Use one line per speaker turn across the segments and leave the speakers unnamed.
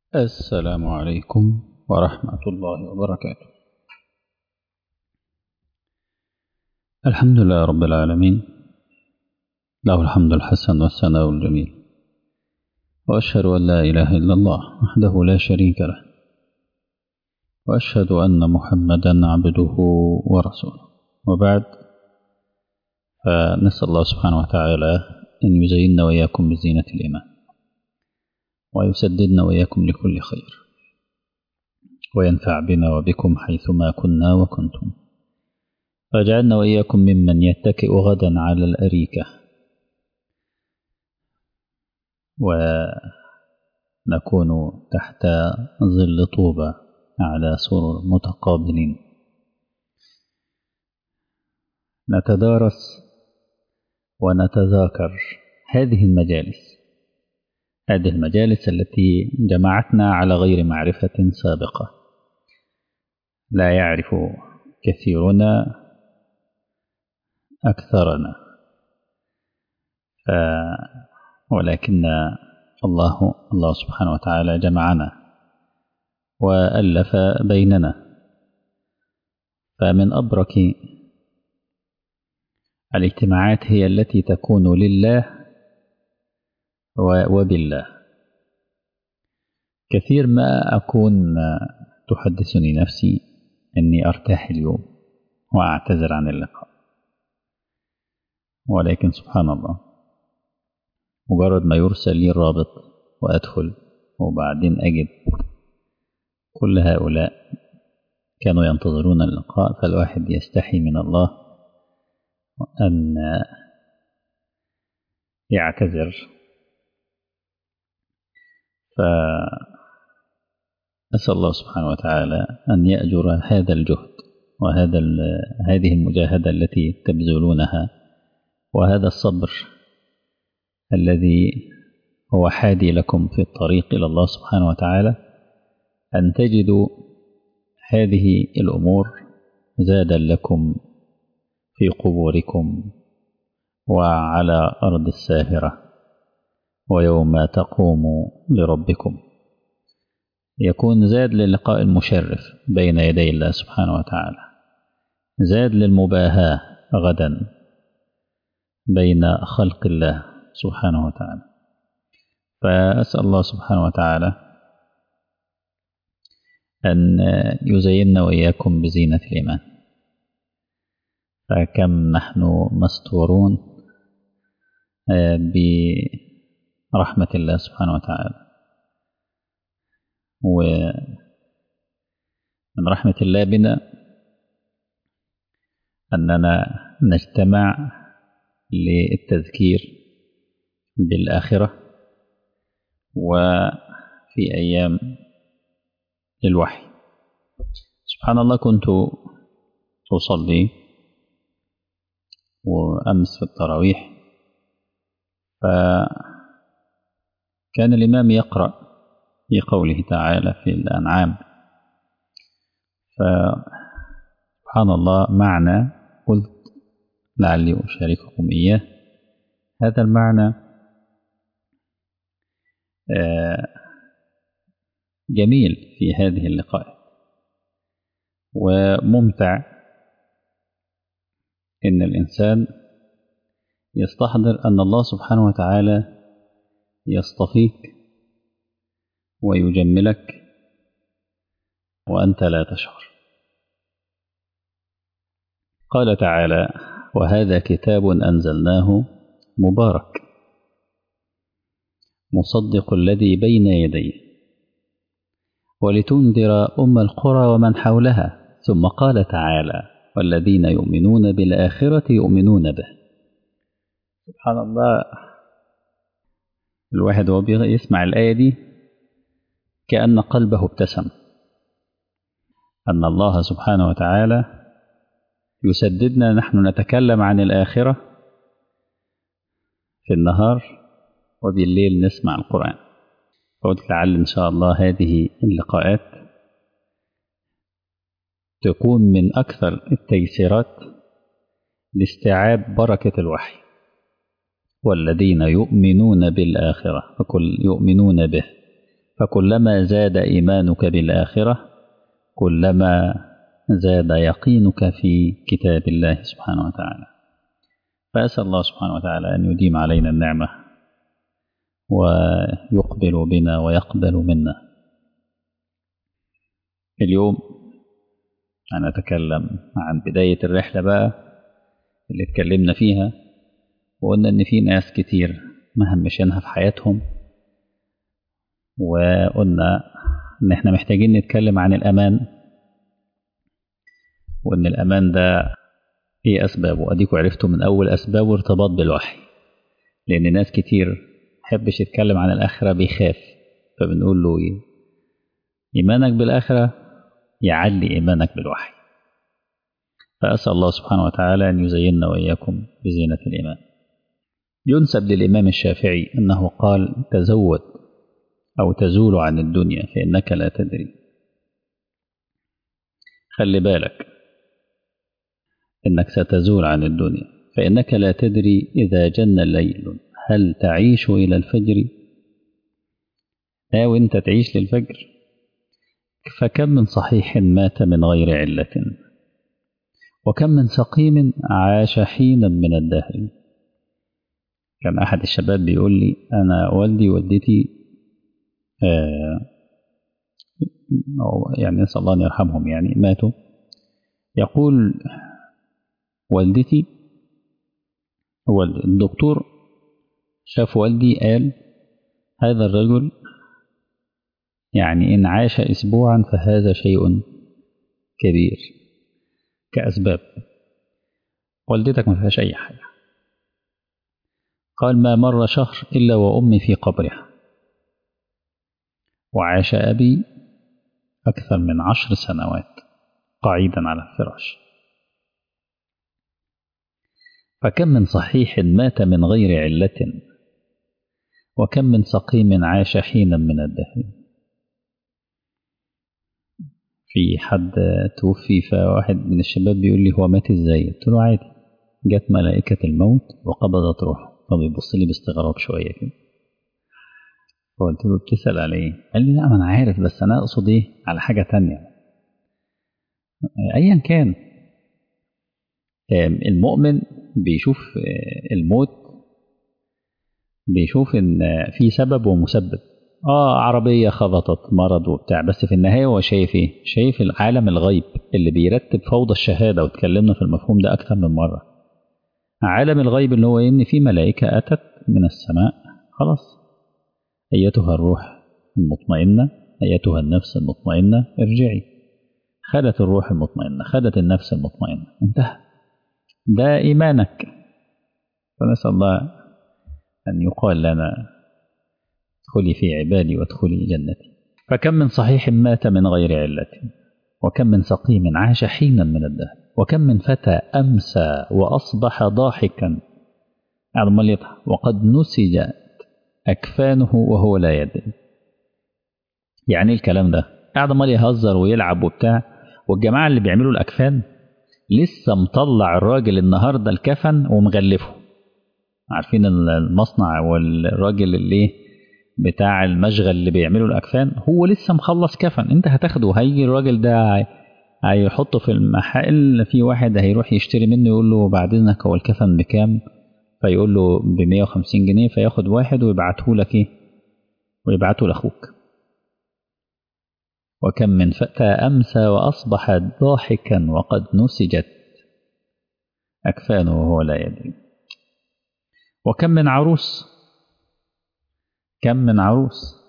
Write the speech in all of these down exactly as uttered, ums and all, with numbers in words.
السلام عليكم ورحمة الله وبركاته. الحمد لله رب العالمين، له الحمد الحسن والثناء الجميل، وأشهد أن لا إله إلا الله وحده لا شريك له، وأشهد أن محمدا عبده ورسوله. وبعد، فنسأل الله سبحانه وتعالى أن يزيننا وإياكم بزينة الإيمان، ويسددنا وإياكم لكل خير، وينفع بنا وبكم حيثما كنا وكنتم، وجعلنا وإياكم ممن يتكئ غدا على الأريكة ونكون تحت ظل طوبى على سرر متقابلين، نتدارس ونتذاكر هذه المجالس هذه المجالس التي جمعتنا على غير معرفة سابقة. لا يعرف كثيرنا أكثرنا، ولكن الله الله سبحانه وتعالى جمعنا وألف بيننا. فمن أبرك الاجتماعات هي التي تكون لله وبالله. كثير ما أكون تحدثني نفسي أني أرتاح اليوم وأعتذر عن اللقاء، ولكن سبحان الله، مجرد ما يرسل لي الرابط وأدخل وبعدين أجد كل هؤلاء كانوا ينتظرون اللقاء، فالواحد يستحي من الله أن يعتذر. فأسأل الله سبحانه وتعالى أن يأجر هذا الجهد وهذا هذه المجاهدة التي تبذلونها، وهذا الصبر الذي هو حادي لكم في الطريق إلى الله سبحانه وتعالى، أن تجدوا هذه الأمور زادا لكم في قبوركم وعلى أرض الساهرة، ويوم تقوموا لربكم يكون زاد للقاء المشرف بين يدي الله سبحانه وتعالى، زاد للمباهاة غدا بين خلق الله سبحانه وتعالى. فأسأل الله سبحانه وتعالى أن يزيننا وإياكم بزينة الإيمان. فكم نحن مستورون برحمة الله سبحانه وتعالى، ومن رحمة الله بنا أننا نجتمع للتذكير بالآخرة وفي أيام الوحي. سبحان الله، كنت أصلي وأمس في التراويح، فكان الإمام يقرأ في قوله تعالى في الأنعام، فسبحان الله معنى قلت لعلي أشارككم إياه. هذا المعنى جميل في هذه اللقاء وممتع، إن الإنسان يستحضر أن الله سبحانه وتعالى يصطفيك ويجملك وأنت لا تشعر. قال تعالى: وهذا كتاب أنزلناه مبارك مصدق الذي بين يديه ولتنذر أم القرى ومن حولها. ثم قال تعالى: والذين يؤمنون بالآخرة يؤمنون به. سبحان الله، الواحد وهو يسمع الآية دي كأن قلبه ابتسم، أن الله سبحانه وتعالى يسددنا نحن نتكلم عن الآخرة في النهار، وبالليل نسمع القرآن. فقلت لعل إن شاء الله هذه اللقاءات تكون من أكثر التيسيرات لاستيعاب بركة الوحي. والذين يؤمنون بالآخرة فكل يؤمنون به فكلما زاد إيمانك بالآخرة كلما زاد يقينك في كتاب الله سبحانه وتعالى. فأسأل الله سبحانه وتعالى أن يديم علينا النعمة ويقبل بنا ويقبل منا. اليوم أنا أتكلم عن بداية الرحلة بقى اللي اتكلمنا فيها، وقلنا إن في ناس كتير مهمشينها في حياتهم، وقلنا إن إحنا محتاجين نتكلم عن الأمان، وإن الأمان ده إيه أسبابه. أديكوا عرفتوا من أول أسبابه ارتباط بالوحي، لأن ناس كتير محبش يتكلم عن الآخرة بيخاف، فبنقول له إيه؟ إيمانك بالآخرة يعلي إيمانك بالوحي. فأسأل الله سبحانه وتعالى أن يزيننا وإياكم بزينة الإيمان. ينسب للإمام الشافعي أنه قال: تزود أو تزول عن الدنيا فإنك لا تدري. خلي بالك إنك ستزول عن الدنيا، فإنك لا تدري إذا جن الليل هل تعيش إلى الفجر؟ أو أنت تعيش للفجر. فكم من صحيح مات من غير علة، وكم من سقيم عاش حينا من الدهر. كان أحد الشباب بيقول لي: أنا والدي والدتي آه يعني نسأل الله أن يرحمهم يعني ماتوا. يقول والدتي، هو الدكتور شاف والدي قال: هذا الرجل يعني إن عاش أسبوعا فهذا شيء كبير كأسباب. والدتك ما فيهاش أي حاجة. قال: ما مر شهر إلا وأمي في قبرها، وعاش أبي أكثر من عشر سنوات قاعدا على الفراش. فكم من صحيح مات من غير علة، وكم من سقيم عاش حينا من الدهر. في حد توفي، فواحد من الشباب بيقول لي: هو مات ازاي؟ قلت له: عادي، جت ملائكة الموت وقبضت روحه. فبيبص لي باستغراب شوية كده. فقلت له: بتسأل على ايه؟ قال لي: لا، ما انا عارف، بس انا اقصد ايه على حاجة تانية. ايا كان، المؤمن بيشوف الموت، بيشوف ان في سبب ومسبب. اه عربية خبطت، مرض وبتاع، بس في النهاية هو شايف ايه؟ شايف العالم الغيب اللي بيرتب فوضى الشهادة، واتكلمنا في المفهوم ده اكثر من مرة. عالم الغيب اللي هو ان في ملائكة اتت من السماء، خلاص، ايتها الروح المطمئنة، ايتها النفس المطمئنة ارجعي. خدت الروح المطمئنة، خدت النفس المطمئنة، انتهى. ده ايمانك. فنسأل الله ان يقال لنا: ادخلي في عبادي وادخلي جنتي. فكم من صحيح مات من غير علة، وكم من سقيم عاش حينا من الدهر، وكم من فتى أمسى وأصبح ضاحكا أعظم يضحك وقد نسجت أكفانه وهو لا يدري. يعني الكلام ده قاعد مال يهزر ويلعب وبتاع، والجماعة اللي بيعملوا الأكفان لسه مطلع الراجل النهاردة الكفن ومغلفه. عارفين المصنع والراجل اللي بتاع المشغل اللي بيعملوا الأكفان، هو لسه مخلص كفن، انت هتاخده. هيجي الراجل ده هيحطه في المحل، في واحد هيروح يشتري منه، يقول له: بعد اذنك هو الكفن بكام؟ فيقول له: ب مية وخمسين جنيه. فياخد واحد ويبعته لك ايه؟ ويبعته لاخوك. وكم من فتى أمسى وأصبح ضاحكا وقد نسجت أكفانه وهو لا يدري. وكم من عروس، كم من عروس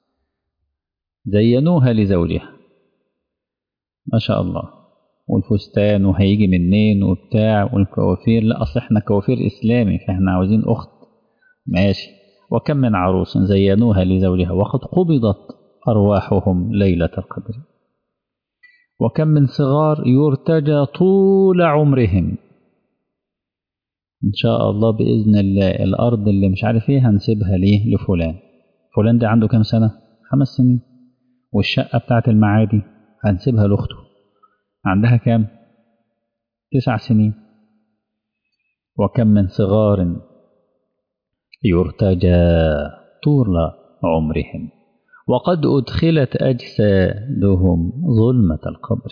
زينوها لزوجها، ما شاء الله، والفستان وهيجي منين وبتاع، والكوافير، لا أصل احنا كوافير إسلامي فاحنا عاوزين أخت، ماشي. وكم من عروس زينوها لزوجها وقد قبضت أرواحهم ليلة القدر. وكم من صغار يرتجى طول عمرهم، إن شاء الله بإذن الله الأرض اللي مش عارف إيه هنسيبها ليه لفلان. فلان ده عنده كام سنة؟ خمس سنين. والشقة بتاعت المعادي هنسيبها لأخته، عندها كام؟ تسع سنين. وكم من صغار يرتجى طول عمرهم وقد أدخلت أجسادهم ظلمة القبر.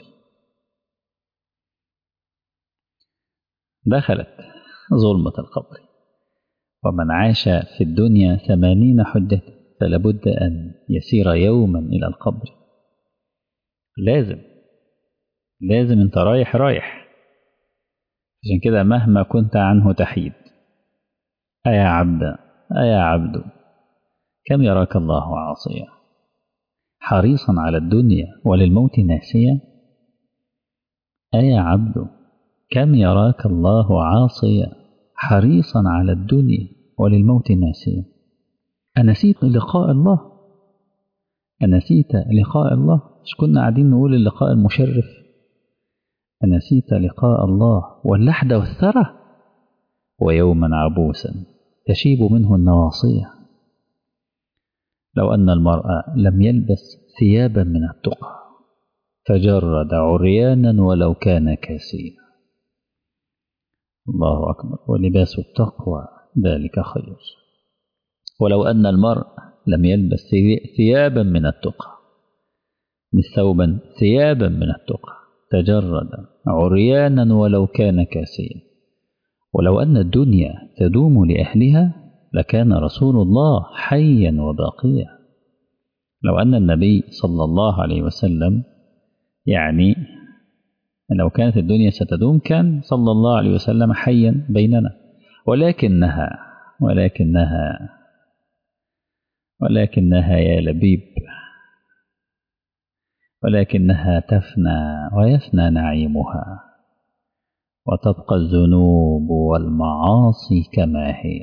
دخلت ظلمة القبر. ومن عاش في الدنيا ثمانين حجة فلابد أن يسير يوما إلى القبر. لازم لازم انت رايح رايح. عشان كده مهما كنت عنه تحيد. أيا عبد أيا عبد كم يراك الله عاصيا حريصا على الدنيا وللموت ناسيا. أيا عبد كم يراك الله عاصيا حريصا على الدنيا وللموت ناسيا. أنسيت لقاء الله؟ أنسيت لقاء الله؟ مش كنا قاعدين نقول اللقاء المشرف؟ أنسيت لقاء الله واللحد والثرى ويوما عبوسا تشيب منه النواصية. لو أن المرء لم يلبس ثيابا من التقى تجرد عريانا ولو كان كاسيا. الله أكبر. ولباس التقوى ذلك خير. ولو أن المرء لم يلبس ثيابا من التقى مش ثوبا ثيابا من التقى تجرد عريانا ولو كان كاسيا. ولو أن الدنيا تدوم لأهلها لكان رسول الله حيا وباقيا. لو أن النبي صلى الله عليه وسلم يعني لو كانت الدنيا ستدوم كان صلى الله عليه وسلم حيا بيننا. ولكنها ولكنها ولكنها يا لبيب ولكنها تفنى ويفنى نعيمها وتبقى الذنوب والمعاصي كما هي.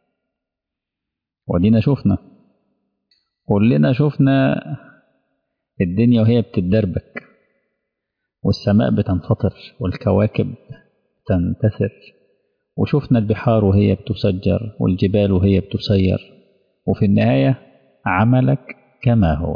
ودينا شفنا كلنا شفنا الدنيا وهي بتتدربك والسماء بتنفطر والكواكب تنتثر، وشفنا البحار وهي بتسجر والجبال وهي بتسير، وفي النهاية عملك كما هو.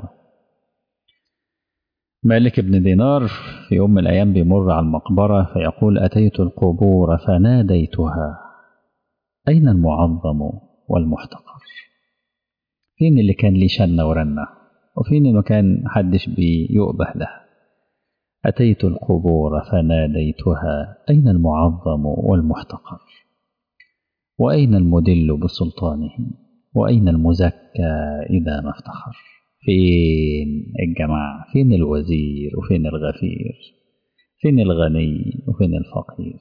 مالك بن دينار في يوم من الأيام بيمر على المقبرة فيقول: أتيت القبور فناديتها أين المعظم والمحتقر؟ فين اللي كان لي شنة ورنة، وفين اللي كان محدش بيؤبه له؟ أتيت القبور فناديتها أين المعظم والمحتقر؟ وأين المدل بسلطانه؟ وأين المزكى إذا ما افتخر؟ فين الجماعة؟ فين الوزير وفين الغفير؟ فين الغني وفين الفقير؟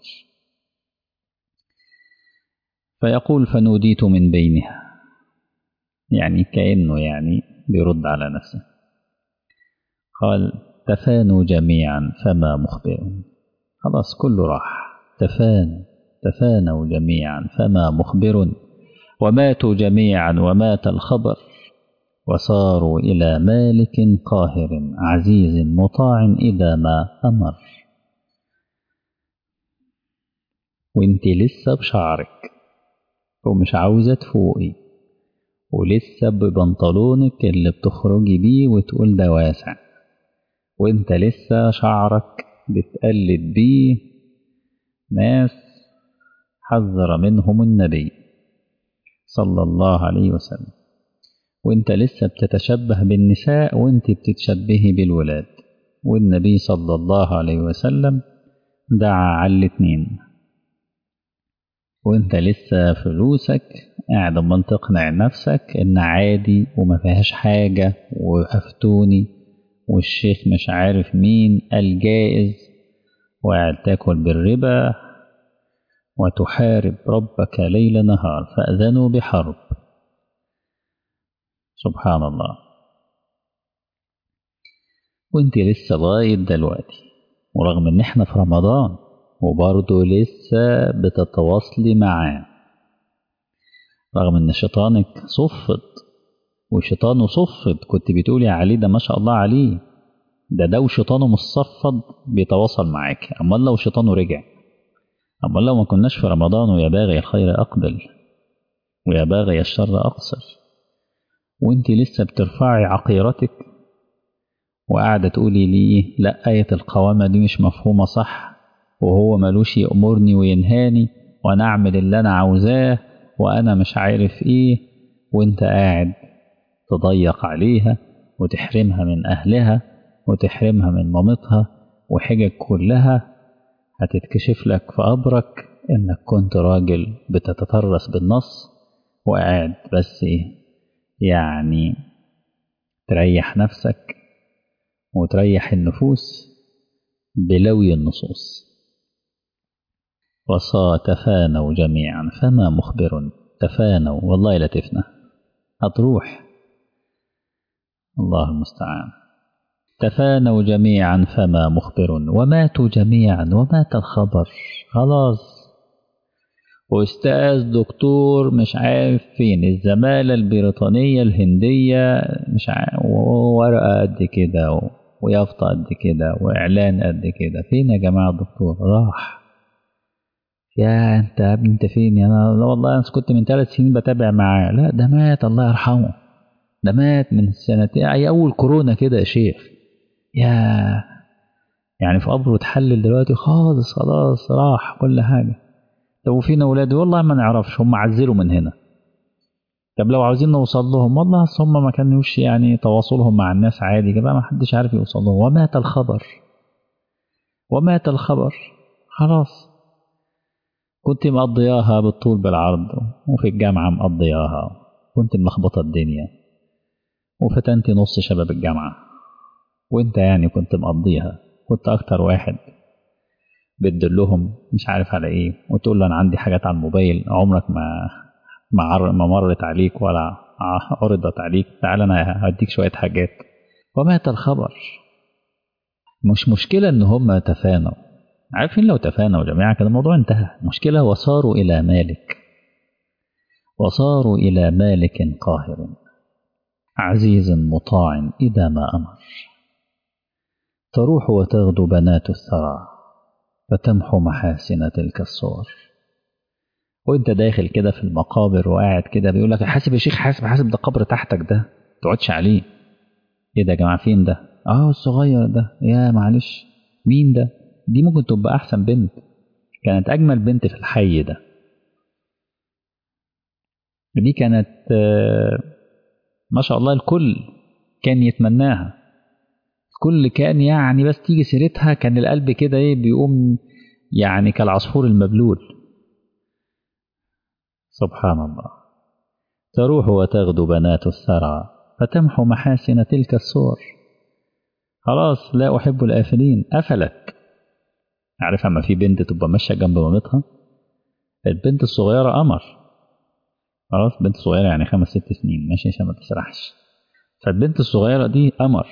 فيقول: فنوديت من بينها، يعني كأنه يعني بيرد على نفسه. قال: تفانوا جميعا فما مخبر. خلاص كله راح، تفان تفانوا جميعا فما مخبر، وماتوا جميعا ومات الخبر، وصاروا إلى مالك قاهر عزيز مطاع إذا ما أمر. وانت لسه بشعرك ومش عاوزة تفوقي، ولسه ببنطلونك اللي بتخرجي بيه وتقول ده واسع، وانت لسه شعرك بتقلد بيه ناس حذر منهم النبي صلى الله عليه وسلم، وانت لسه بتتشبه بالنساء وانت بتتشبهي بالولاد، والنبي صلى الله عليه وسلم دعا على الاتنين، وانت لسه فلوسك قاعد امال تقنع نفسك ان عادي وما فيهاش حاجة وأفتوني والشيخ مش عارف مين الجائز، وقاعد تاكل بالربا وتحارب ربك ليل نهار فأذنوا بحرب. سبحان الله. وانت لسه لغاية دلوقتي ورغم ان احنا في رمضان وبرضه لسه بتتواصلي معاه، رغم ان شيطانك صفت وشيطانه صفت، كنت بتقولي عليه ده ما شاء الله عليه، ده ده وشيطانه مصفد بيتواصل معاك. اما لو شيطانه رجع، اما لو ما كناش في رمضان ويا باغي الخير اقبل ويا باغي الشر اقصر، وانت لسه بترفعي عقيرتك وقاعدة تقولي لي لا آية القوامة دي مش مفهومة صح، وهو ملوش يأمرني وينهاني وانا اعمل اللي انا عاوزاه وانا مش عارف ايه، وانت قاعد تضيق عليها وتحرمها من أهلها وتحرمها من مامتها، وحجج كلها هتتكشف لك في قبرك إنك كنت راجل بتتطرس بالنص وقاعد بس إيه يعني تريح نفسك وتريح النفوس بلوي النصوص. وصا تفانوا جميعا فما مخبر، تفانوا والله لا تفنى، هتروح، الله المستعان. تفانوا جميعا فما مخبر، وماتوا جميعا ومات الخبر. خلاص، وأستاذ دكتور مش عارف فين، الزمالة البريطانية الهندية مش عارف، وورقة قد كده ويافطة قد كده وإعلان قد كده، فين يا جماعة الدكتور؟ راح. يا انت يا ابني انت فين؟ يا انا والله انا كنت من ثلاث سنين بتابع معاه. لا ده مات الله يرحمه، ده مات من سنتين، اي اول كورونا كده يا شيخ. يا يعني في قبره اتحلل دلوقتي خالص، خلاص راح كل حاجه. طب وفين اولاده؟ والله ما نعرفش، هم عزلوا من هنا. طب لو عاوزين نوصل لهم، والله اصل هم ما كانوش يعني تواصلهم مع الناس عادي كده، ما حدش عارف يوصل لهم. ومات الخبر، ومات الخبر. خلاص، كنت مقضياها بالطول بالعرض، وفي الجامعة مقضياها، كنت ملخبطة الدنيا وفتنت نص شباب الجامعة، وانت يعني كنت مقضيها، كنت اكتر واحد بتدلهم مش عارف على ايه، وتقول له انا عندي حاجات على الموبايل عمرك ما ما, عر... ما مرت عليك ولا عرضت عليك، تعال انا هديك شوية حاجات. ومات الخبر. مش مشكلة ان هم تفانوا، عارفين لو تفانوا جميعا كان الموضوع انتهى. مشكلة وصاروا إلى مالك، وصاروا إلى مالك قاهر عزيز مطاع إذا ما أمر. تروح وتغدو بنات الثرى فتمحو محاسن تلك الصور. وانت داخل كده في المقابر وقاعد كده بيقول لك حاسب يا شيخ، حاسب حاسب، ده قبر تحتك ده تقعدش عليه. ايه ده يا جماعة؟ فين ده؟ اه الصغير ده. يا معلش، مين ده؟ دي ممكن تبقى أحسن بنت، كانت أجمل بنت في الحي ده. دي كانت ما شاء الله الكل كان يتمناها، الكل كان يعني بس تيجي سيرتها كان القلب كده ايه بيقوم يعني كالعصفور المبلول. سبحان الله. تروح وتغدو بنات الثرى فتمحو محاسن تلك الصور. خلاص، لا أحب الآفلين، قفلت. عارف اما في بنت تبقى ماشية جنب مامتها، البنت الصغيرة قمر، خلاص بنت صغيرة يعني خمس ست سنين ماشي عشان ما تسرحش، فالبنت الصغيرة دي قمر،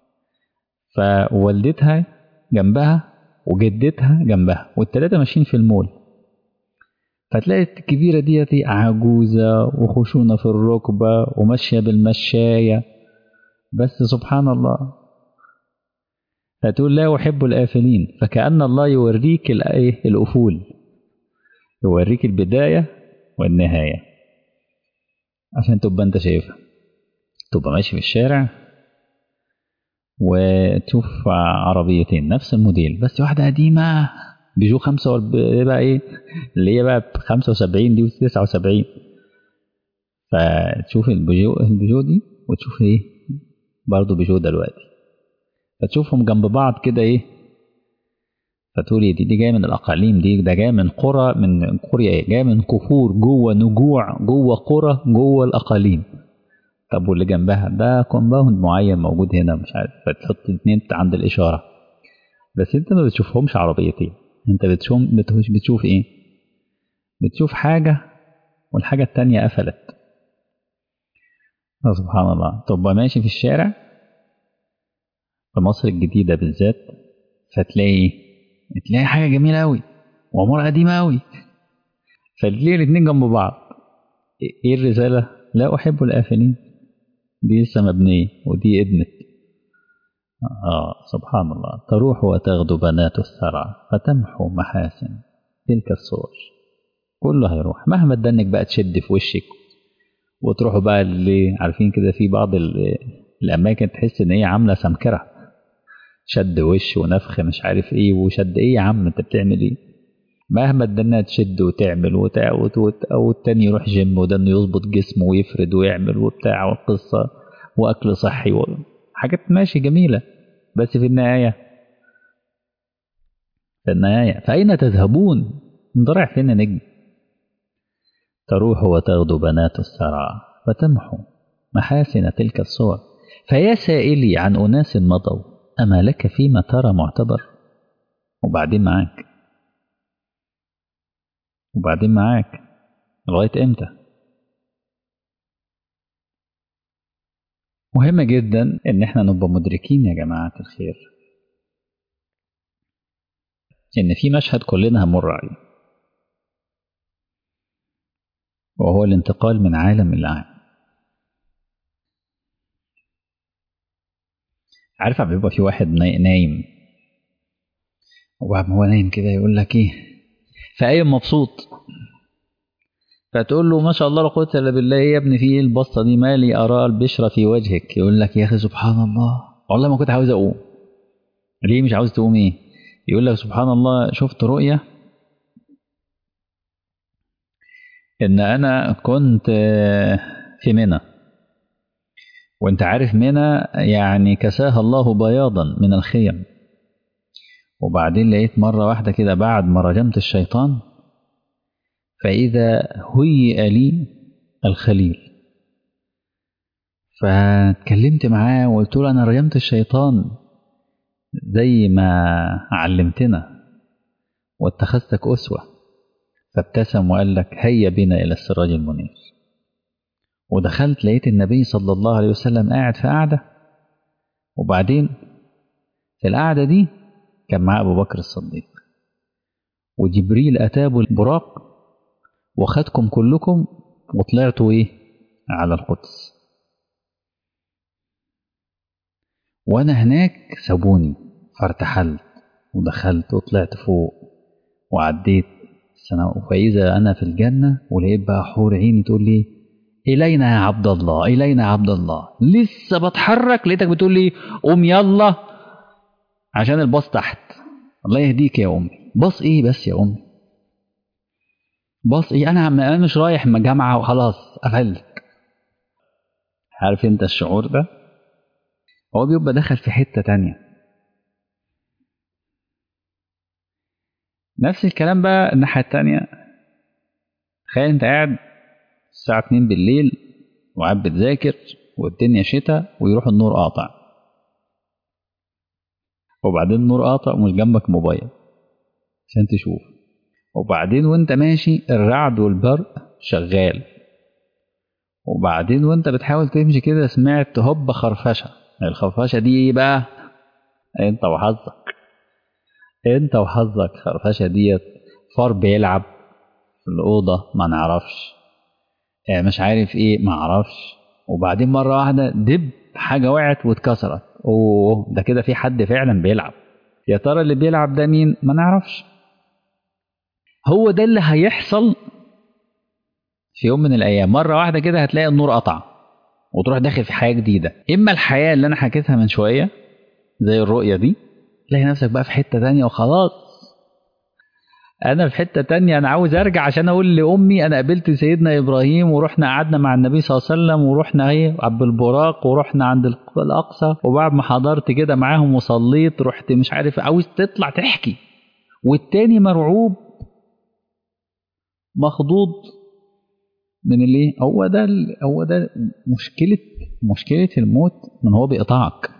فوالدتها جنبها وجدتها جنبها والتلاتة ماشيين في المول، فتلاقي الكبيرة دي عجوزة وخشونة في الركبة وماشية بالمشاية، بس سبحان الله. فتقول لا أحب الآفلين، فكأن الله يوريك الأفول، يوريك البداية والنهاية عشان تبقى أنت شايفها. تبقى ماشي في الشارع وتشوف عربيتين نفس الموديل، بس واحدة قديمة بيجو خمسة وال... بقى ايه اللي هي بقى خمسة وسبعين دي وتسعة وسبعين، فتشوف البيجو البيجو دي وتشوف ايه برضه بيجو دلوقتي، فتشوفهم جنب بعض كده ايه، فتقولي دي دي جايه من الاقاليم، دي ده جايه من قرى، من قريه ايه، جايه من كفور جوه نجوع جوه قرى جوه الاقاليم. طب واللي جنبها ده كومباوند معين موجود هنا مش عارف، فتحط اتنين عند الاشاره، بس انت ما بتشوفهمش عربيتين، انت بتشوف بتشوف ايه، بتشوف حاجة والحاجة التانية قفلت. سبحان الله. تبقى ماشي في الشارع في مصر الجديدة بالذات، فتلاقي تلاقي حاجة جميلة أوي وعمارة قديمة أوي، فتلاقي الاتنين جنب بعض. ايه الرسالة؟ لا أحب الآفلين، دي لسه مبنية ودي ادمت. آه سبحان الله. تروح وتغدو بنات الثرى فتمحو محاسن تلك الصور. كله هيروح مهما تدنك بقى تشد في وشك وتروحوا بقى اللي عارفين كده في بعض الأماكن تحس إن هي عاملة سمكرة، شد وش ونفخ مش عارف إيه وشد إيه يا عم أنت بتعمل إيه؟ مهما تدنها تشد وتعمل وتع... وت... أو التاني يروح جيم وده إنه يظبط جسمه ويفرد ويعمل وبتاع والقصة، وأكل صحي وحاجات ماشي جميلة، بس في النهاية في النهاية فأين تذهبون؟ ضرع فينا نجم. تروح وتغدو بنات الثرى فتمحو محاسن تلك الصور، فيا سائلي عن أناس مضوا أما لك فيما ترى معتبر. وبعدين معاك وبعدين معاك لغاية امتى؟ مهم جدا ان احنا نبقى مدركين يا جماعة الخير ان في مشهد كلنا هنمر عليه، وهو الانتقال من عالم الى عالم. عارف بيبقى في واحد نايم، وبعد ما هو نايم كده يقول لك ايه، فقايم مبسوط، فتقول له ما شاء الله لا قوه الا بالله، ايه يا ابني في ايه البسطه دي، مالي ارى البشرة في وجهك؟ يقول لك يا اخي سبحان الله والله ما كنت عاوز اقوم. ليه مش عاوز تقوم؟ ايه؟ يقول لك سبحان الله شفت رؤية ان انا كنت في منى، وانت عارف منى يعني كساها الله بياضا من الخيم، وبعدين لقيت مرة واحدة كده بعد ما رجمت الشيطان فإذا هيئ لي الخليل، فاتكلمت معاه وقلت له أنا رجمت الشيطان زي ما علمتنا واتخذتك أسوة، فابتسم وقال لك هيا بنا إلى السراج المنير. ودخلت لقيت النبي صلى الله عليه وسلم قاعد في قعدة، وبعدين في القعدة دي كان معاه أبو بكر الصديق، وجبريل أتابوا البراق وخدكم كلكم وطلعتوا إيه على القدس، وأنا هناك سابوني فارتحلت ودخلت وطلعت فوق وعديت السنة، فإذا أنا في الجنة ولقيت بقى حور عيني تقول لي إلينا يا عبد الله إلينا يا عبد الله، لسه بتحرك لقيتك بتقول لي قوم يلا عشان الباص تحت. الله يهديك يا أمي، باص إيه بس يا أمي، باص إيه؟ أنا أنا مش رايح جامعة وخلاص قفلت. عارف أنت الشعور ده؟ هو بيبقى دخل في حتة تانية. نفس الكلام بقى الناحية التانية، تخيل أنت قاعد الساعة اتنين بالليل وقاعد بتذاكر والدنيا شتاء ويروح النور قاطع، وبعدين النور قاطع ومش جنبك موبايل عشان تشوف، وبعدين وانت ماشي الرعد والبرق شغال، وبعدين وانت بتحاول تمشي كده سمعت هوب خرفشة. الخرفشة دي ايه بقى؟ انت وحظك انت وحظك خرفشة ديت فار بيلعب في الأوضة ما نعرفش، مش عارف ايه ما عرفش، وبعدين مرة واحدة دب حاجة وقعت واتكسرت، اوه ده كده في حد فعلا بيلعب. يا ترى اللي بيلعب ده مين؟ ما نعرفش. هو ده اللي هيحصل في يوم من الأيام، مرة واحدة كده هتلاقي النور قطع وتروح داخل في حياة جديدة، إما الحياة اللي أنا حكيتها من شوية زي الرؤية دي، تلاقي نفسك بقى في حتة تانية وخلاص أنا في حتة تانية، أنا عاوز أرجع عشان أقول لأمي أنا قابلت سيدنا إبراهيم ورحنا قعدنا مع النبي صلى الله عليه وسلم ورحنا إيه عبد البراق ورحنا عند الأقصى، وبعد ما حضرت كده معاهم وصليت رحت مش عارف، عاوز تطلع تحكي، والتاني مرعوب مخضوض من اللي هو ده هو ده مشكلة مشكلة الموت، من هو بيقطعك.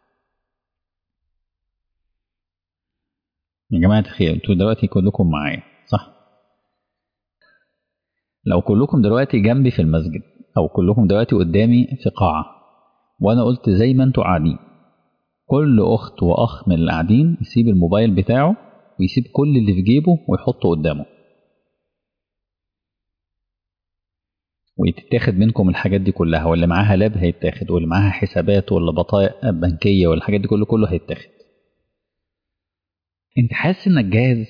يا جماعة الخير انتوا دلوقتي كلكم معايا صح؟ لو كلكم دلوقتي جنبي في المسجد او كلكم دلوقتي قدامي في قاعة، وانا قلت زي ما انتوا قاعدين كل اخت واخ من اللي قاعدين يسيب الموبايل بتاعه ويسيب كل اللي في جيبه ويحطه قدامه، ويتاخد منكم الحاجات دي كلها، واللي معاها لاب هيتاخد، واللي معاها حسابات ولا بطايق بنكية والحاجات دي كله كله هيتاخد. انت حاسس انك جاهز؟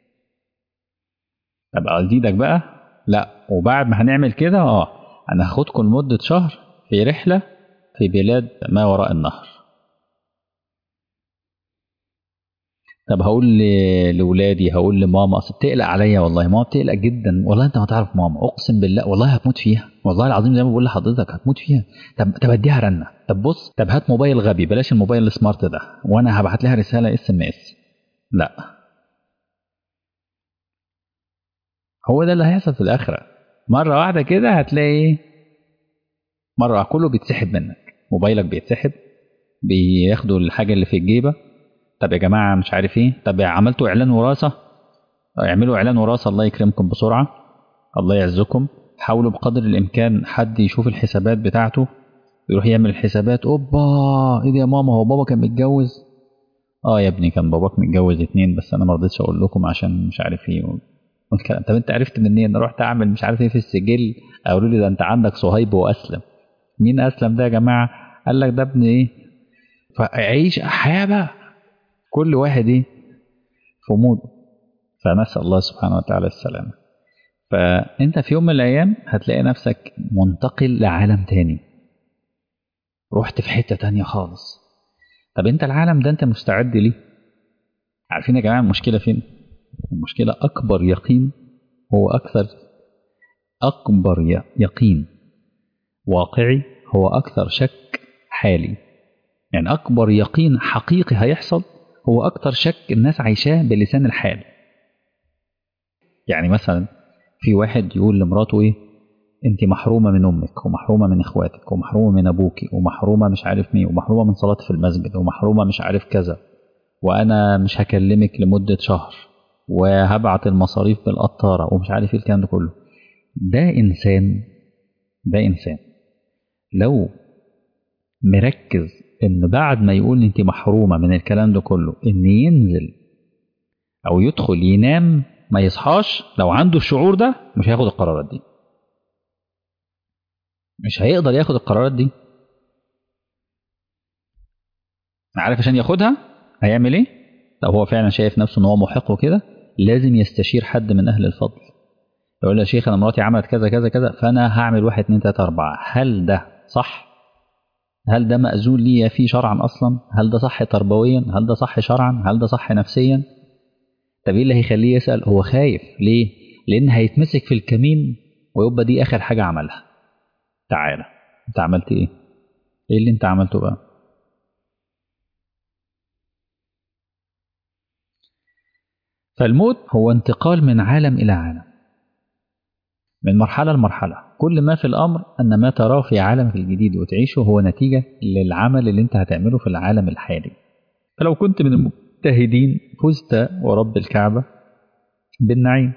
ابقى ازيدك بقى، لا وبعد ما هنعمل كده اه انا هاخدكم لمدة شهر في رحلة في بلاد ما وراء النهر، طب هقول ل- لولادي، هقول لماما، اصل بتقلق عليا والله، ماما بتقلق جدا والله، انت ما تعرف ماما اقسم بالله والله هتموت فيها، والله العظيم زي ما بقول لحضرتك هتموت فيها. طب طب اديها رنه، طب بص، طب هات موبايل غبي بلاش الموبايل السمارت ده، وانا هبعت لها رساله اس ام اس. لا، هو ده اللي هيحصل في الاخره. مره واحده كده هتلاقي مره واحدة كله بيتسحب منك، موبايلك بيتسحب، بياخدوا الحاجه اللي في الجيبه. طب يا جماعه مش عارف ايه، طب عملتوا اعلان وراثه، اعملوا اعلان وراثه الله يكرمكم بسرعه، الله يعزكم. حاولوا بقدر الامكان حد يشوف الحسابات بتاعته، يروح يعمل الحسابات. اوبا، ايه ده يا ماما، هو بابا كان متجوز؟ اه يا ابني كان باباك متجوز اتنين، بس انا ما رضيتش اقول لكم عشان مش عارف ايه و- والكلام. طب انت عرفت منين؟ انا رحت اعمل مش عارف ايه في السجل، قالوا لي ده انت عندك صهيب واسلم. مين اسلم ده يا جماعه؟ قال لك ده ابن ايه. فعيش حياه بقى، كل واحد ايه في موده. فنسال الله سبحانه وتعالى السلامه. فانت في يوم من الايام هتلاقي نفسك منتقل لعالم تاني، رحت في حتة تانية خالص. طب انت العالم ده انت مستعد ليه؟ عارفين يا جماعة المشكلة فين؟ المشكلة اكبر يقين هو اكثر، اكبر ي- يقين واقعي هو اكثر شك حالي. يعني اكبر يقين حقيقي هيحصل هو اكثر شك الناس عايشاه بلسان الحال. يعني مثلا في واحد يقول لمراته ايه، انت محرومه من امك ومحرومه من اخواتك ومحرومه من ابوك ومحرومه مش عارف مين ومحرومه من صلاه في المسجد ومحرومه مش عارف كذا، وانا مش هكلمك لمده شهر وهبعت المصاريف بالقطاره ومش عارف ايه الكلام ده كله. ده انسان، ده انسان لو مركز ان بعد ما يقول انت محرومه من الكلام ده كله ان ينزل او يدخل ينام ما يصحاش، لو عنده الشعور ده مش هياخد القرارات دي، مش هيقدر ياخد القرارات دي. عارف عشان ياخدها هيعمل ايه؟ لو هو فعلا شايف نفسه ان هو محق وكده، لازم يستشير حد من اهل الفضل، يقول له يا شيخ انا مراتي عملت كذا كذا كذا فانا هعمل واحد اتنين تلاته اربعه، هل ده صح؟ هل ده مأذون لي فيه شرعا اصلا؟ هل ده صح تربويا؟ هل ده صح شرعا؟ هل ده صح نفسيا؟ طب ايه اللي هيخليه يسأل؟ هو خايف ليه؟ لان هيتمسك في الكمين ويبقى دي اخر حاجه عملها. تعالى، انت عملت ايه؟ ايه اللي انت عملته بقى؟ فالموت هو انتقال من عالم الى عالم، من مرحلة لمرحلة. كل ما في الأمر أن ما تراه في عالمك الجديد وتعيشه هو نتيجة للعمل اللي أنت هتعمله في العالم الحالي. فلو كنت من المجتهدين فزت ورب الكعبة بالنعيم،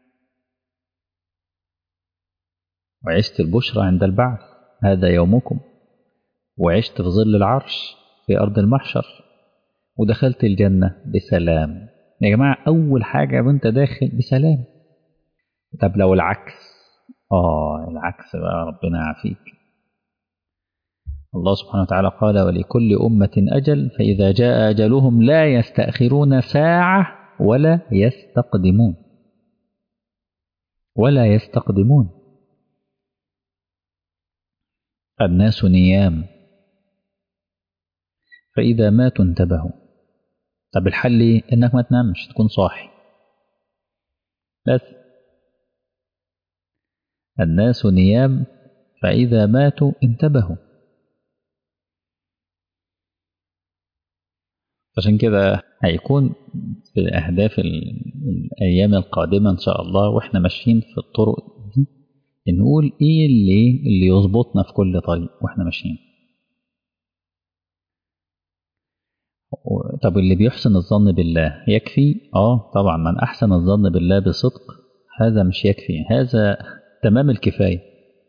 وعشت البشرى عند البعث، هذا يومكم، وعشت في ظل العرش في أرض المحشر، ودخلت الجنة بسلام. يا جماعة أول حاجة وأنت داخل بسلام. طب لو العكس؟ آه العكس بقى ربنا يعافيك. الله سبحانه وتعالى قال ولكل أمة أجل فإذا جاء أجلهم لا يستأخرون ساعة ولا يستقدمون، ولا يستقدمون. الناس نيام فإذا ماتوا انتبهوا. طب الحل إيه؟ إنك ما تنامش، تكون صاحي بس. الناس نيام فإذا ماتوا انتبهوا. عشان كده هيكون في أهداف ال- الأيام القادمة إن شاء الله وإحنا ماشيين في الطرق دي، نقول إيه اللي اللي يظبطنا في كل طريق وإحنا ماشيين. طب اللي بيحسن الظن بالله يكفي؟ آه طبعا، من أحسن الظن بالله بصدق هذا مش يكفي، هذا تمام الكفاية.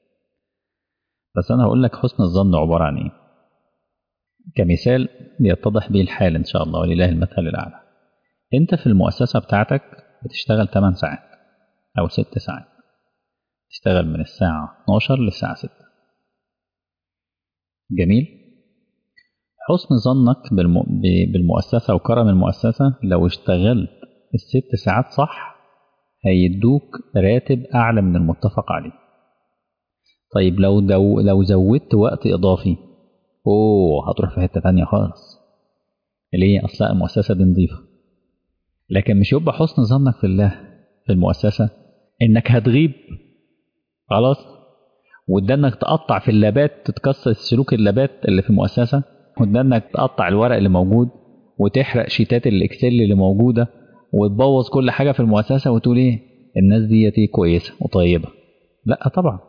بس أنا هقول لك حسن الظن عبارة عن إيه كمثال يتضح به الحال إن شاء الله ولله المثل الأعلى. أنت في المؤسسة بتاعتك بتشتغل ثماني ساعات أو ست ساعات، تشتغل من الساعة اتناشر للساعة ستة. جميل. حسن ظنك بالم... ب- بالمؤسسة وكرم المؤسسة لو اشتغلت الست ساعات صح هيدوك راتب أعلى من المتفق عليه. طيب لو دو... لو زودت وقت إضافي، أوه هتروح في حتة تانية خالص. ليه؟ أصلا المؤسسة دي نظيفة، لكن مش يبقى حسن ظنك في الله في المؤسسة إنك هتغيب خلاص، وده إنك تقطع في اللابات، تتكسر سلوك اللابات اللي في المؤسسة، وده إنك تقطع الورق اللي موجود وتحرق شيتات الإكسل اللي موجودة وتبوظ كل حاجة في المؤسسة وتقول إيه الناس دي كويسة وطيبة. لا طبعا،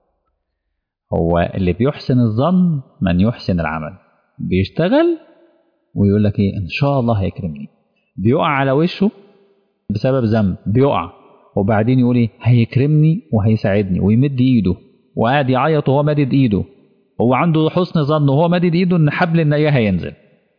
هو اللي بيحسن الظن من يحسن العمل، بيشتغل ويقول لك ايه ان شاء الله هيكرمني، بيقع على وشه بسبب ذنب بيقع، وبعدين يقول ايه هيكرمني وهيساعدني ويمد ايده، وقاعد يعيط وهو مادد ايده، هو عنده حسن ظن وهو مادد ايده ان حبل النجاة هينزل،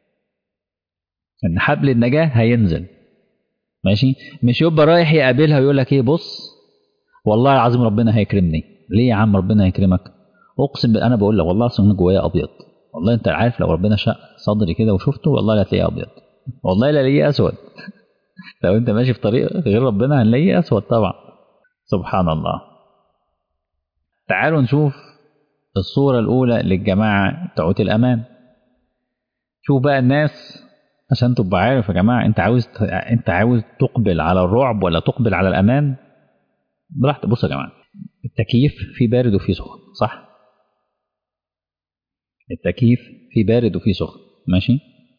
ان حبل النجاة هينزل ماشي. مش يبقى رايح يقابلها ويقول لك ايه بص والله العظيم ربنا هيكرمني. ليه يا عم ربنا هيكرمك؟ اقسم بالله انا بقول لك والله اصلا جوايا ابيض، والله انت عارف لو ربنا شق صدري كده وشفته والله لا هتلاقيه ابيض، والله لا الاقيه اسود. لو انت ماشي في طريق غير ربنا هنلاقيه اسود طبعا. سبحان الله. تعالوا نشوف الصورة الاولى للجماعة بتوع الامان. شوف بقى الناس عشان تبقى عارف يا جماعة انت عاوز انت عاوز تقبل على الرعب ولا تقبل على الامان براحتك. بصوا يا جماعة التكييف فيه بارد وفيه سخن صح؟ التكييف فيه بارد وفيه سخن ماشي.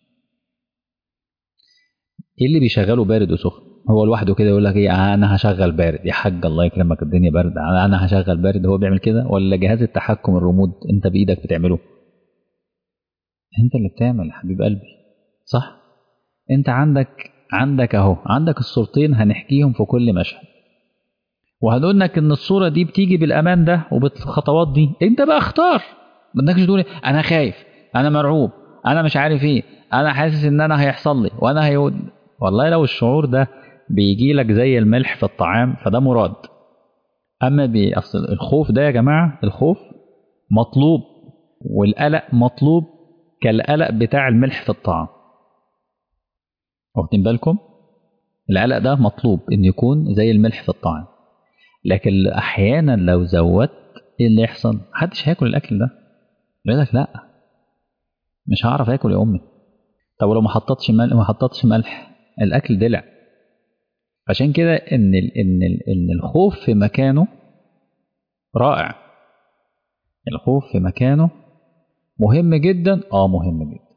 ايه اللي بيشغله بارد وسخن؟ هو لوحده كده يقول لك ايه انا هشغل بارد يا حاج الله يكرمك الدنيا بارد انا هشغل بارد، هو بيعمل كده؟ ولا جهاز التحكم الريموت انت بايدك بتعمله؟ انت اللي بتعمل يا حبيب قلبي صح. انت عندك عندك اهو عندك الصورتين هنحكيهم في كل مشهد، وهنقول لك ان الصوره دي بتيجي بالامان ده وبالخطوات دي، انت بقى اختار. ما بدكش تقول انا خايف انا مرعوب انا مش عارف ايه انا حاسس ان انا هيحصل لي وانا هيود. والله لو الشعور ده بيجي لك زي الملح في الطعام فده مراد. اما بأصل الخوف ده يا جماعه الخوف مطلوب والقلق مطلوب كالقلق بتاع الملح في الطعام. واخدين بالكم؟ القلق ده مطلوب ان يكون زي الملح في الطعام، لكن احيانا لو زودت ايه اللي يحصل؟ محدش هياكل الاكل ده، يقول لك لا مش هعرف اكل يا امي. طب ولو ما حطتش ملح ما حطتش ملح الاكل دلع. عشان كده ان ال ان ال ان الخوف في مكانه رائع، الخوف في مكانه مهم جدا. اه مهم جدا،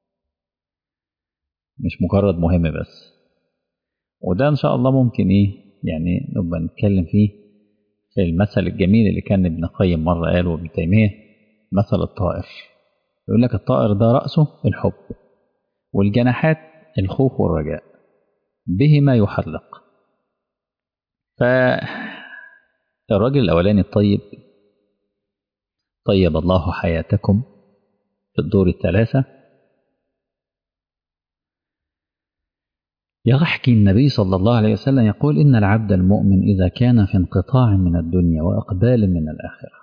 مش مجرد مهم بس. وده ان شاء الله ممكن ايه يعني نبقى نتكلم فيه في المثل الجميل اللي كان ابن القيم مره قاله ابن تيميه، مثل الطائر. يقول لك الطائر ده رأسه الحب والجناحات الخوف والرجاء بهما يحلق. فالراجل الأولاني الطيب طيب الله حياتكم في الدور الثلاثة، يحكي النبي صلى الله عليه وسلم يقول إن العبد المؤمن إذا كان في انقطاع من الدنيا وإقبال من الآخرة،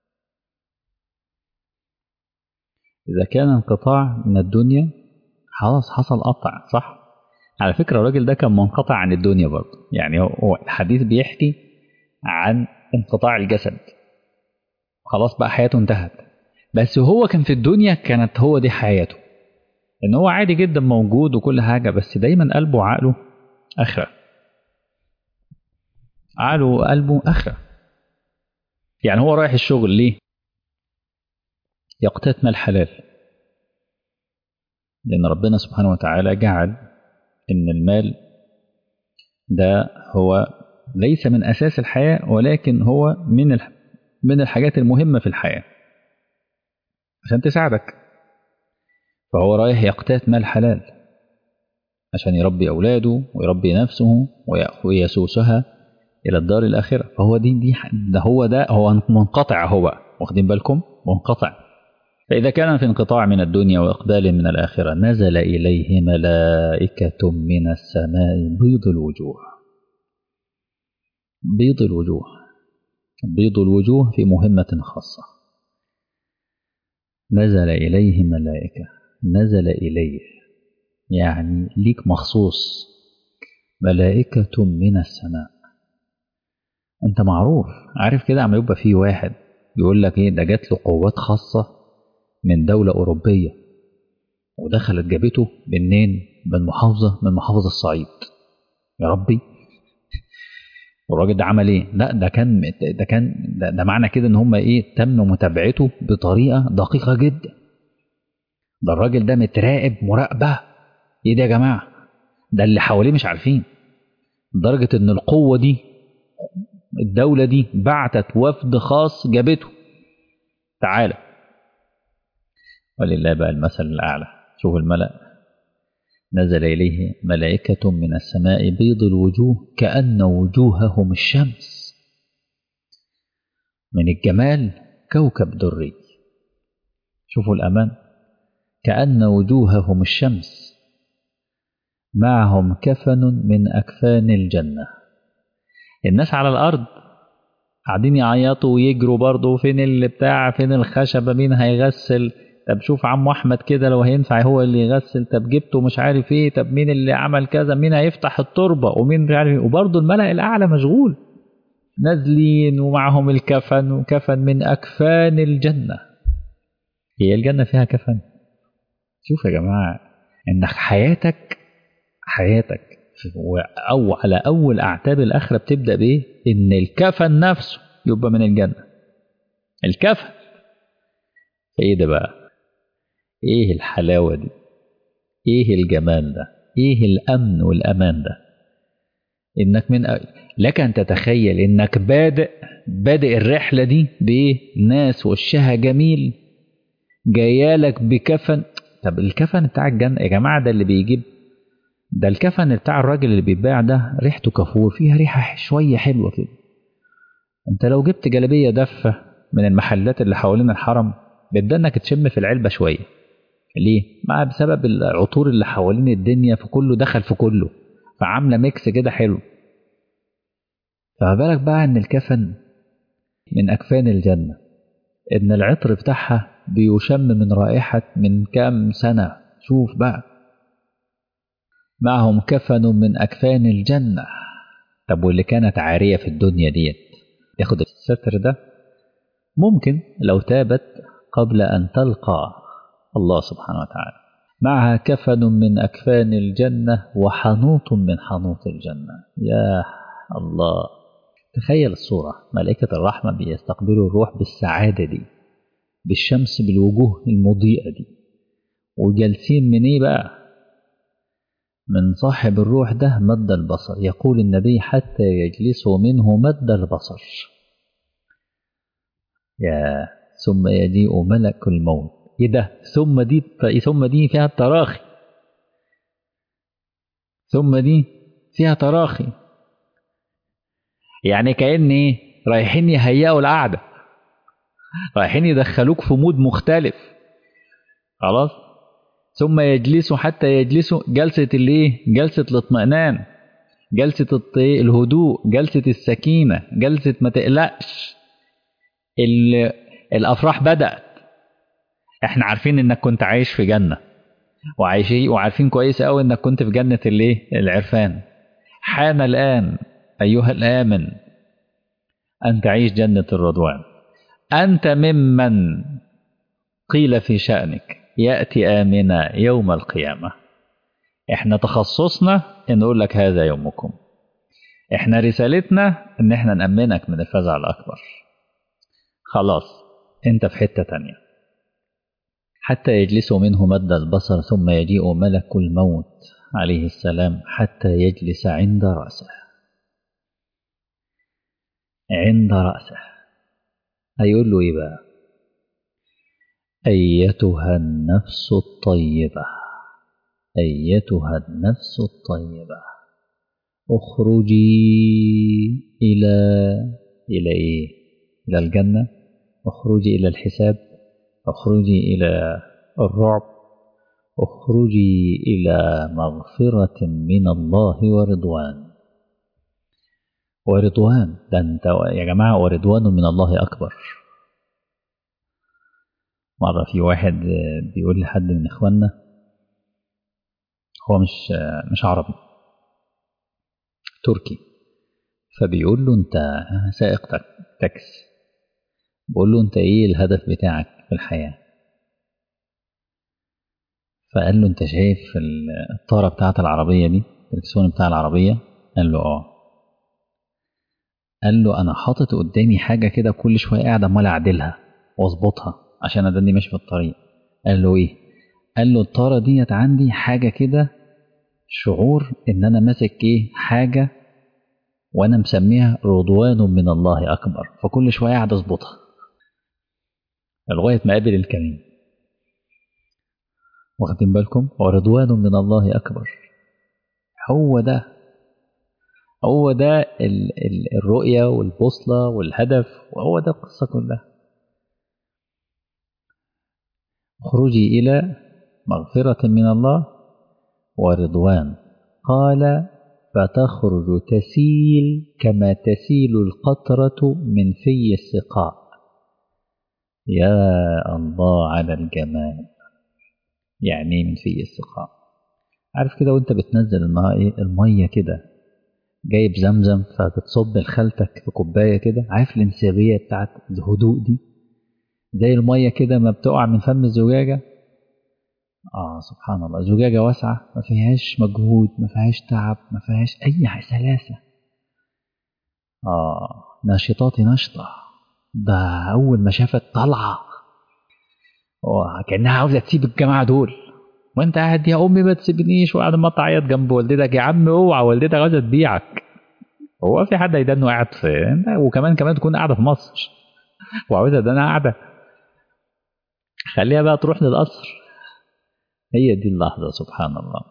إذا كان انقطاع من الدنيا خلاص حصل قطع صح. على فكرة الراجل ده كان منقطع عن الدنيا برضه، يعني هو الحديث بيحكي عن انقطاع الجسد خلاص بقى حياته انتهت، بس هو كان في الدنيا كانت هو دي حياته، ان هو عادي جدا موجود وكل حاجة بس دايما قلبه وعقله آخرة، عقله وقلبه آخرة. يعني هو رايح الشغل ليه؟ يقتات مال حلال، لأن ربنا سبحانه وتعالى جعل إن المال ده هو ليس من أساس الحياة ولكن هو من من الحاجات المهمة في الحياة عشان تساعدك. فهو رايح يقتات مال حلال عشان يربي أولاده ويربي نفسه ويسوسها إلى الدار الآخرة. فهو دي دي ده هو ده هو منقطع، هو واخدين بالكم منقطع. فإذا كان في انقطاع من الدنيا وإقبال من الآخرة نزل إليه ملائكة من السماء بيض الوجوه. بيض الوجوه، بيض الوجوه في مهمة خاصة. نزل إليه ملائكة، نزل إليه يعني ليك مخصوص، ملائكة من السماء. انت معروف عارف كده عم يبقى فيه واحد يقول لك ايه ده جات له قوات خاصة من دولة أوروبية ودخلت جابته منين؟ من محافظة من محافظة الصعيد. يا ربي. والراجل ده عمل ايه؟ لا ده كان ده كان ده, ده معنى كده ان هم ايه، تم متابعته بطريقه دقيقه جدا. ده الراجل ده متراقب مراقبه. ايه ده يا جماعه؟ ده اللي حواليه مش عارفين. لدرجه ان القوه دي، الدوله دي بعتت وفد خاص جابته. تعالى. ولله بقى المثل الاعلى. شوف الملأ، نزل إليه ملائكة من السماء بيض الوجوه كأن وجوههم الشمس، من الجمال كوكب دري. شوفوا الأمان، كأن وجوههم الشمس، معهم كفن من أكفان الجنة. الناس على الأرض قاعدين يعيطوا ويجروا برضه، فين اللي بتاع، فين الخشبة، مين هيغسل، طب شوف عم احمد كده لو هينفع هو اللي يغسل، طب جبته مش عارف ايه، طب مين اللي عمل كذا، مين هيفتح التربه، ومين مش عارف ايه. وبرضه الملأ الاعلى مشغول، نازلين ومعهم الكفن، وكفن من اكفان الجنه. هي الجنه فيها كفن؟ شوف يا جماعه، انك حياتك حياتك او على اول اعتاب الاخره بتبدا بايه؟ ان الكفن نفسه يبقى من الجنه. الكفن. ايه ده بقى؟ ايه الحلاوه دي؟ ايه الجمال ده؟ ايه الامن والامان ده؟ انك من أ... لك ان تتخيل انك بادئ بادئ الرحله دي بايه؟ ناس وشها جميل جايالك بكفن. طب الكفن بتاع الجنه يا جماعه ده اللي بيجيب، ده الكفن بتاع الراجل اللي بيتباع ده ريحته كافور، فيها ريحه شويه حلوه كده. انت لو جبت جلابيه دفه من المحلات اللي حوالين الحرم بدل انك تشم في العلبه شويه. ليه؟ ما بسبب العطور اللي حوالين الدنيا، فكله دخل في كله، فعامله ميكس كده حلو. فما بالك بقى ان الكفن من اكفان الجنه، ان العطر بتاعها بيشم من رائحه من كام سنه. شوف بقى، معهم كفن من اكفان الجنه. طب واللي كانت عاريه في الدنيا ديت ياخد الستر ده؟ ممكن لو تابت قبل ان تلقى الله سبحانه وتعالى. معها كفن من أكفان الجنة وحنوط من حنوط الجنة. يا الله، تخيل الصورة، ملائكة الرحمة بيستقبلوا الروح بالسعادة دي، بالشمس بالوجوه المضيئة دي، وجالسين من ايه بقى؟ من صاحب الروح ده مد البصر. يقول النبي حتى يجلسوا منه مد البصر. يا ثم يجيء ملك الموت. ايه ده؟ ثم دي ثم دي فيها التراخي، ثم دي فيها تراخي. يعني كأن ايه؟ رايحين يهيئوا القعدة، رايحين يدخلوك في مود مختلف. خلاص. ثم يجلسوا حتى يجلسوا جلسة الايه؟ جلسة الاطمئنان، جلسة الهدوء، جلسة السكينة، جلسة ما تقلقش، الأفراح بدأت. احنا عارفين انك كنت عايش في جنة، وعايشين وعارفين كويس قوي انك كنت في جنة الايه؟ العرفان. حان الآن أيها الآمن أن تعيش جنة الرضوان. أنت ممن قيل في شأنك يأتي آمنا يوم القيامة. احنا تخصصنا ان نقول لك هذا يومكم، احنا رسالتنا ان احنا نأمنك من الفزع الأكبر. خلاص انت في حتة تانية. حتى يجلسوا منه مد البصر ثم يجيء ملك الموت عليه السلام حتى يجلس عند رأسه. عند رأسه هيقول له ايه بقى؟ أيتها النفس الطيبة، أيتها النفس الطيبة، اخرجي إلى إلى إيه؟ إلى الجنة، اخرجي إلى الحساب، اخرجي إلى الرعب، اخرجي إلى مغفرة من الله ورضوان. ورضوان ده انت يا جماعة، ورضوان من الله أكبر. مرة في واحد بيقول لحد من إخواننا، هو مش مش عربي، تركي، فبيقول له انت سائق تاكس، بقول له انت ايه الهدف بتاعك في الحياة؟ فقال له انت شايف الطارة بتاعت العربية دي، الكسون بتاع العربية، قال له اه. قال له انا حاطط قدامي حاجه كده كل شويه قاعد عمال اعدلها واظبطها عشان اداني ماشي في الطريق. قال له ايه؟ قال له الطاره ديت عندي حاجه كده، شعور ان انا ماسك ايه حاجه وانا مسميها رضوان من الله اكبر، فكل شويه قاعد اظبطها لغايه ما قابل الكريم. واخدين بالكم؟ ورضوان من الله اكبر. هو ده هو ده ال ال الرؤيه والبوصله والهدف، وهو ده القصه كلها. خروجي الى مغفره من الله ورضوان. قال فتخرج تسيل كما تسيل القطرة من في السقاء. يا الله على الجمال. يعني من في السقاء، عارف كده وانت بتنزل النهار ايه المية كده، جايب زمزم فبتصب لخالتك في كوباية كده، عارف الانسيابية بتاعت الهدوء دي، زي المية كده ما بتقع من فم الزجاجة. آه سبحان الله، زجاجة واسعة ما فيهاش مجهود، ما فيهاش تعب، ما فيهاش أي سلاسة. آه ناشطات نشطة. ده أول ما شافت طلعة كأنها عاوزة تسيب الجماعة دول، وأنت قاعد يا أمي ما تسيبنيش، وقاعد ما تعيط جنب والدتك. يا عم اوعى، والدتك عاوزة تبيعك. هو في حد هيدانه قاعد في، وكمان كمان تكون قاعدة في مصر وعاوزة ده أنا قاعدة، خليها بقى تروح للقصر. هي دي اللحظة سبحان الله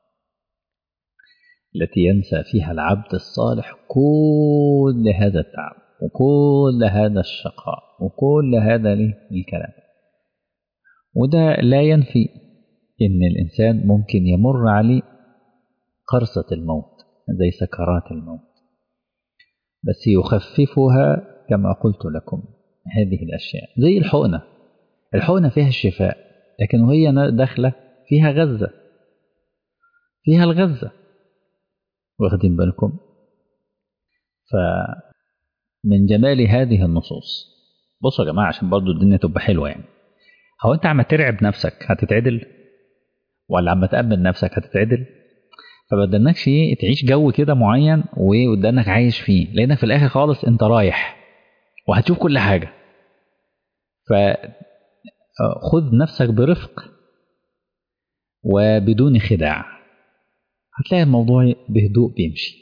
التي ينسى فيها العبد الصالح كل هذا التعب وكل هذا الشقاء وكل هذا الكلام. وده لا ينفي إن الإنسان ممكن يمر عليه قرصة الموت زي سكرات الموت، بس يخففها كما قلت لكم هذه الأشياء. زي الحقنة، الحقنة فيها الشفاء، لكن وهي داخلة فيها غزة، فيها الغزة. واخدين بالكم؟ فمن جمال هذه النصوص، بصوا يا جماعة عشان برضو الدنيا تبقى حلوة، يعني هو أنت عم ترعب نفسك هتتعدل، ولا عم تأمن نفسك هتتعدل؟ فبدلناكش ايه تعيش جو كده معين وقدامك عايش فيه، لانك في الاخر خالص انت رايح وهتشوف كل حاجه. فخذ نفسك برفق وبدون خداع، هتلاقي الموضوع بهدوء بيمشي.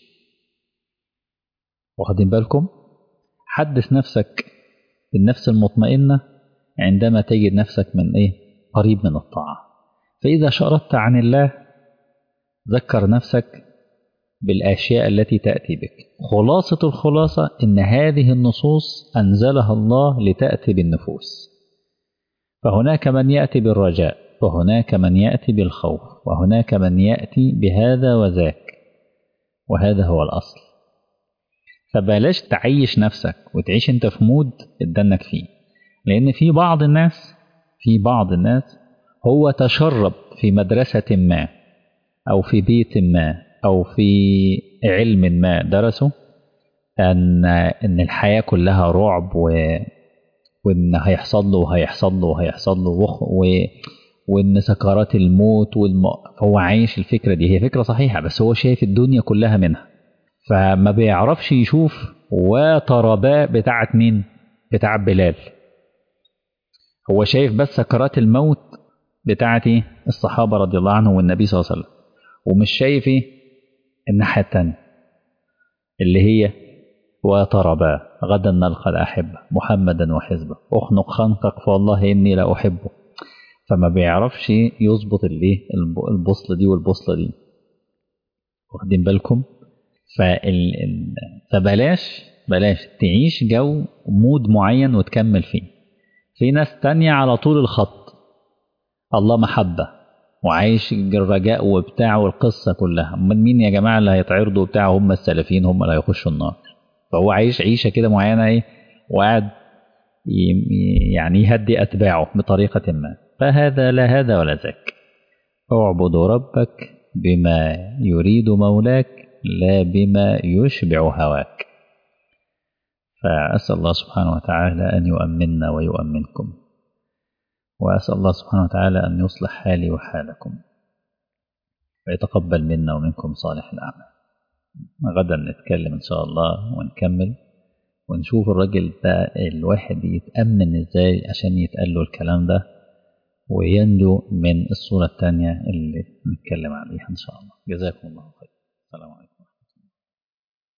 واخدين بالكم؟ حدث نفسك بالنفس المطمئنه عندما تجد نفسك من ايه قريب من الطاعه. فاذا شردت عن الله ذكر نفسك بالأشياء التي تأتي بك. خلاصة الخلاصة إن هذه النصوص أنزلها الله لتأتي بالنفوس، فهناك من يأتي بالرجاء، وهناك من يأتي بالخوف، وهناك من يأتي بهذا وذاك، وهذا هو الأصل. فبلاش تعيش نفسك وتعيش انت في مود تدنك فيه، لأن في بعض الناس في بعض الناس هو تشرب في مدرسة ما أو في بيت ما أو في علم ما درسه أن إن الحياة كلها رعب، و... وإن هيحصل له وهيحصل له وهيحصل له وخ... و... وإن سكرات الموت والم... فهو عايش الفكرة دي. هي فكرة صحيحة، بس هو شايف الدنيا كلها منها، فما بيعرفش يشوف وترباء بتاعت مين؟ بتاعت بلال. هو شايف بس سكرات الموت بتاعت الصحابة رضي الله عنهم والنبي صلى الله عليه وسلم، ومش شايف ايه الناحية التانية اللي هي وتربا غدا نلقى الأحبة محمدا وحزبه أخنق خنقك فوالله إني لا أحبه. فما بيعرفش يظبط الايه البوصلة دي والبوصلة دي. واخدين بالكم؟ فال... فبلاش بلاش تعيش جو مود معين وتكمل فيه. في ناس تانية على طول الخط الله محبة وعايش الرجاء وبتاع والقصة كلها. من مين يا جماعة اللي هيتعرضوا بتاع؟ هم السلفيين هم اللي هيخشوا النار. فهو عايش عيشة كده معينة ايه، وقاعد يعني يهدي أتباعه بطريقة ما. فهذا لا هذا ولا ذاك. اعبد ربك بما يريد مولاك لا بما يشبع هواك. فأسأل الله سبحانه وتعالى أن يؤمننا ويؤمنكم، وأسأل الله سبحانه وتعالى أن يصلح حالي وحالكم ويتقبل منا ومنكم صالح الأعمال. غدا نتكلم إن شاء الله ونكمل ونشوف الراجل ده الواحد يتأمن إزاي عشان يتقال له الكلام ده وينجو من الصورة التانية اللي نتكلم عليها إن شاء الله. جزاكم الله.